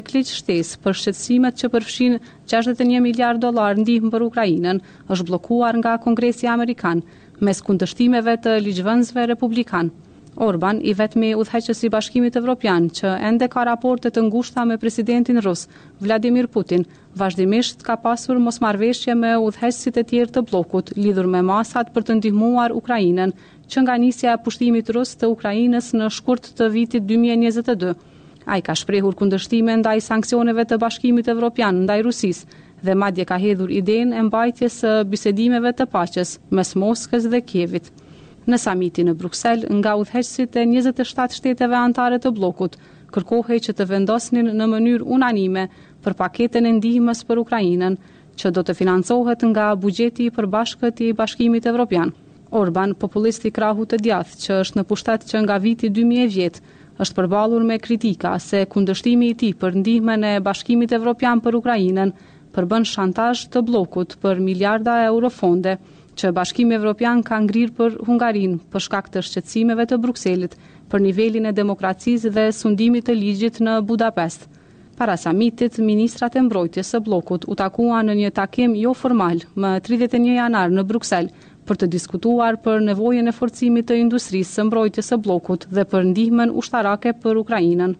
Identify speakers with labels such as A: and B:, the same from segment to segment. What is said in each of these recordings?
A: Kliq shtesë për shqetësimet që përfshin $61 miliard ndihmë për Ukrainën është bllokuar nga Kongresi Amerikan mes kundërshtimeve të ligjvënësve republikan. Orban, i vetmi udhëheqës i Bashkimit Evropian që ende ka raporte të ngushta me presidentin rus, Vladimir Putin, vazhdimisht ka pasur mosmarrëveshje me udhëheqësit e tjerë të bllokut lidhur me masat për të ndihmuar Ukrainën, që nga nisja e pushtimit rus të Ukrainës në shkurt të vitit 2022. Ai ka shprehur kundërshtime ndaj sanksioneve të Bashkimit Evropian ndaj Rusisë dhe madje ka hedhur idenë e mbajtjes së bisedimeve të paqes mes Moskës dhe Kievit. Në samitin në Bruksel, nga udhëheqësit e 27 shteteve anëtare të bllokut, kërkohej që të vendosnin në mënyrë unanime për paketën e ndihmës për Ukrainën, që do të financohet nga buxheti i përbashkët i Bashkimit Evropian. Orban, populisti krahu të djathtë që është në pushtet që nga viti 2010, është përballur me kritika se kundërshtimi i tij për ndihmën e Bashkimit Evropian për Ukrainën përbën shantazh të bllokut për miliarda euro fonde që Bashkimi Evropian ka ngrirë për Hungarinë për shkak të shqetësimeve të Brukselit për nivelin e demokracisë dhe sundimit të ligjit në Budapest. Para samitit, ministrat e mbrojtjes së bllokut u takuan në një takim jo formal më 31 janar në Bruksel për të diskutuar për nevojën e forcimit të industrisë së mbrojtjes së bllokut dhe për ndihmën ushtarake për Ukrainën.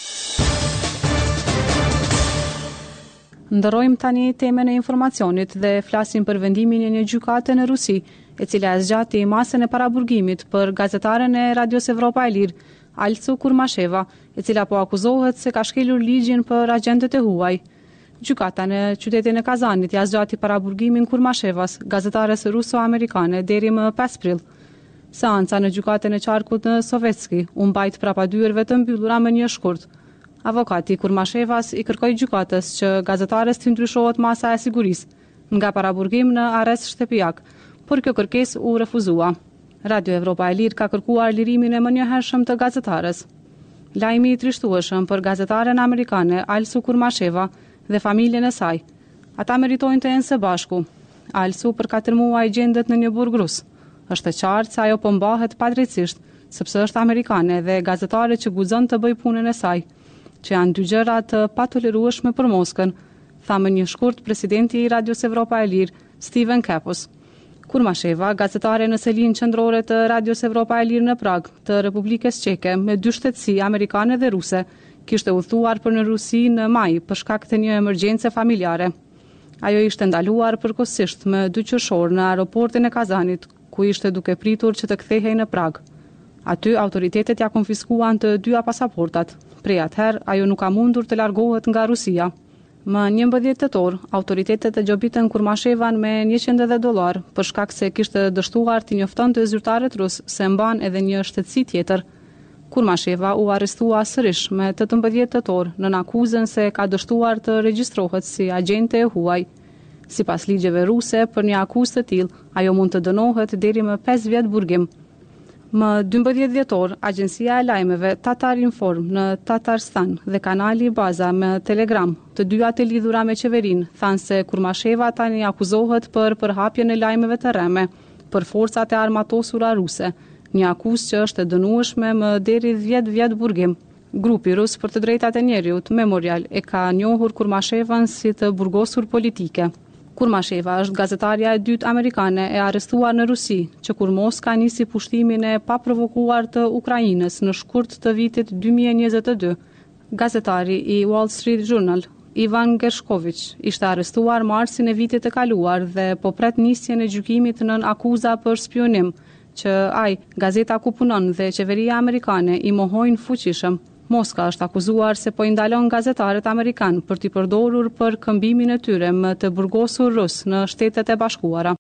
A: Ndërrojmë tani temën e informacionit dhe flasim për vendimin e një gjykate në Rusi, e cila zgjati masën e paraburgimit për gazetaren e Radios Evropa e Lirë, Alsu Kurmasheva, e cila po akuzohet se ka shkelur ligjin për agjentët e huaj. Gjykata në qytetin e Kazanit ja zgjati paraburgimin Kurmashevas, gazetares ruso-amerikane, deri më 5 prill. Seanca në gjykatën e qarkut në Sovetski u mbajt prapa dyerve të mbyllura me një shkurt. Avokati Kurmashevas i kërkoi gjykatës që gazetares të ndryshohet masa e sigurisë nga paraburgim në arrest shtëpiak, por kjo kërkesë u refuzua. Radio Evropa e Lirë ka kërkuar lirimin e mënjëhershëm të gazetares. Lajmi i trishtueshëm për gazetaren amerikane Alsu Kurmasheva dhe familjen e saj. Ata meritojnë të jenë së bashku. Alsu për 4 muaj gjendet në një burg rus. Është e qartë se ajo po mbahet padrejtisht, sepse është amerikane dhe gazetare që guxon të bëjë punën e saj, që janë dy gjëra të patolerueshme për Moskën, tha më një shkurt presidenti i Radios Evropa e Lirë, Steven Kapos. Kurmasheva, gazetare në selinë qendrore të Radios Evropa e Lirë në Prag, të Republikës Çeke, me 2 shtetësi amerikane dhe ruse, kishte udhëtuar për në Rusi në maj për shkak të një emergjence familjare. Ajo ishte ndaluar përkohësisht me 2 qershor në aeroportin e Kazanit, ku ishte duke pritur që të kthehej në Prag. Aty autoritetet ja konfiskuan të 2 pasaportat. Prej atëherë, ajo nuk ka mundur të largohet nga Rusia. Më 11 tetor, autoritetet e gjobitën Kurmashevan me $100 për shkak se kishte dështuar të njoftonte zyrtarët rus se mban edhe një shtetësi tjetër. Kurmasheva u arrestua sërish me 18 tetor në akuzën se ka dështuar të regjistrohet si agjente e huaj. Sipas ligjeve ruse, për një akuzë të tillë, ajo mund të dënohet deri më 5 vjet burgim. Më 12 dhjetor, agjencia e lajmeve Tatar Inform në Tatarstan dhe kanali Baza me Telegram, të dyja të lidhura me qeverinë, thanë se Kurmasheva tani akuzohet për përhapjen e lajmeve të rreme për forcat e armatosura ruse, një akuzë që është e dënueshme më deri 10 vjet burgim. Grupi rus për të drejtat e njerëzit Memorial e ka njohur Kurmashevan si të burgosur politike. Kurmasheva është gazetarja e dytë amerikane e arrestuar në Rusi, që kur Moska nisi pushtimin e paprovokuar të Ukrainës në shkurt të vitit 2022. Gazetari i Wall Street Journal, Ivan Gershkovich, ishte arrestuar marsin e vitit të kaluar dhe po pret nisjen e gjykimit nën akuza për spionim, që ai, gazeta ku punon dhe qeveria amerikane i mohojnë fuqishëm. Moska është akuzuar se po i ndalon gazetarët amerikan për t'i përdorur për këmbimin e tyre më të burgosur rus në Shtetet e Bashkuara.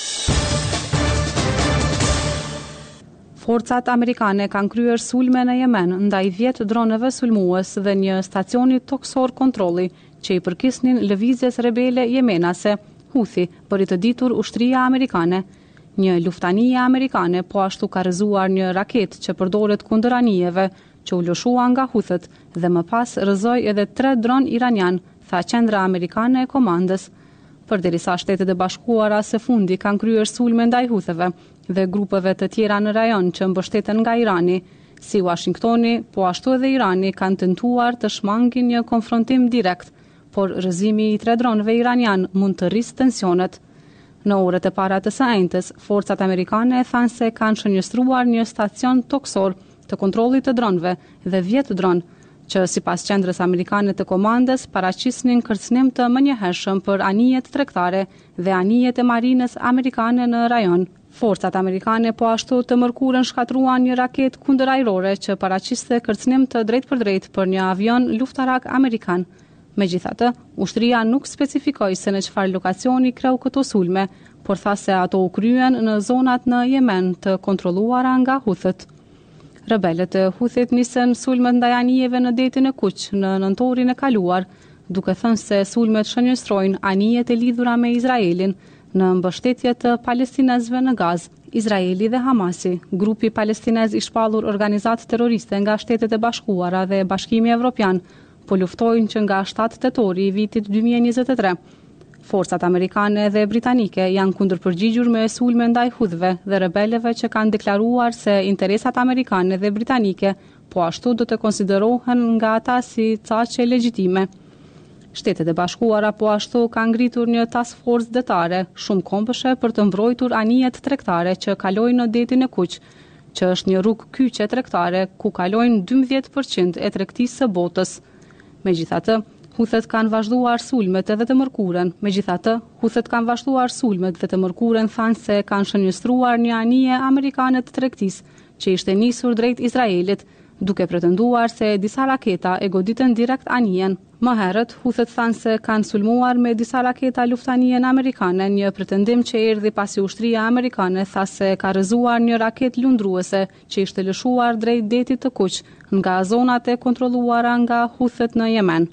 A: Forcat amerikane kanë kryer sulme në Yemen ndaj 10 dronëve sulmues dhe një stacioni toksor kontrolli që i përkisnin lëvizjes rebele jemenase, Houthi, për i të ditur ushtria amerikane. Një luftanie amerikane po ashtu ka rrëzuar një raket që përdoret kundër anijeve, që u lëshua nga Houthët dhe më pas rrëzoi edhe 3 dron iranian, tha qendra amerikane e komandës. Përderisa Shtetet e Bashkuara së fundi kanë kryer sulme ndaj Houthëve dhe grupeve të tjera në rajon që mbështeten nga Irani, Si Washingtoni, po ashtu edhe Irani kanë tentuar të shmangin një konfrontim direkt, por rrëzimi i 3 dronëve iranian mund të rrisë tensionet. Në orët e para të së enjtës, forcat amerikane thanë se kanë shënjestruar një stacion toksor të kontrollit të dronëve dhe 10 dronë, që sipas qendrës amerikane të komandës paraqisnin kërcënim të menjëhershëm për anijet tregtare dhe anijet e marinës amerikane në rajon. Forcat amerikane po ashtu të mërkurën shkatruan një raketë kundërajrore që paraqiste kërcënim të drejtpërdrejtë për një avion luftarak amerikan. Megjithatë, ushtria nuk specifikoi se në çfarë lokacioni kreu këto sulme, por tha se ato u kryen në zonat në Yemen të kontrolluara nga Huthët. Rebelët e Huthit nisën sulmet ndaj anijeve në detin e Kuq në nëntorin e kaluar, duke thënë se sulmet shënjestrojnë anijet e lidhura me Izraelin në mbështetje të palestinezëve në Gazë. Izraeli dhe Hamasi, grupi palestinez i shpallur organizatë terroriste nga Shtetet e Bashkuara dhe Bashkimi Evropian, po luftojnë që nga 7 tetori i vitit 2023. Forcat amerikane dhe britanike janë kundërpërgjigjur me sulme ndaj hudhve dhe rebeleve që kanë deklaruar se interesat amerikane dhe britanike po ashtu do të konsiderohen nga ata si caqe legjitime. Shtetet e Bashkuara po ashtu kanë ngritur një task force detare shumë kombëshe për të mbrojtur anijet tregtare që kalojnë në detin e Kuq, që është një rrugë kyçe tregtare ku kalojnë 12% e tregtisë së botës. Megjithatë, Huthët kanë vazhduar sulmet edhe të mërkurën. Thanë se kanë shënjestruar një anije amerikane të tregtisë që ishte nisur drejt Izraelit, duke pretenduar se disa raketa e goditën direkt anijen. Më herët, Huthët thanë se kanë sulmuar me disa raketa luftanijen amerikane, një pretendim që erdhi pasi ushtria amerikane tha se ka rrëzuar një raketë lundruese që ishte lëshuar drejt detit të Kuq nga zonat e kontrolluara nga Huthët në Yemen.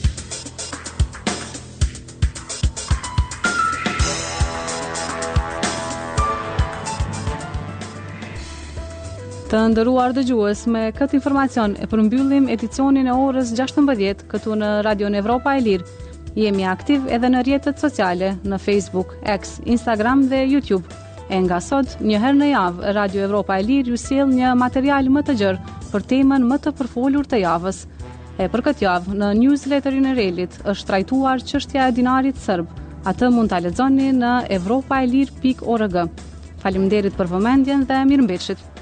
A: Të nderuar dëgjues, me këtë informacion e përmbyllim edicionin e orës 16 këtu në Radion Evropa e Lirë. Jemi aktiv edhe në rrjetet sociale, në Facebook, X, Instagram dhe YouTube. E nga sot, një herë në javë, Radio Evropa e Lirë ju sjell një material më të gjerë për temën më të përfolur të javës. Për këtë javë, në newsletterin e Relit është trajtuar çështja e dinarit serb. Atë mund ta lexoni në evropaelir.org. Faleminderit për vëmendjen dhe mirëmbëjtje.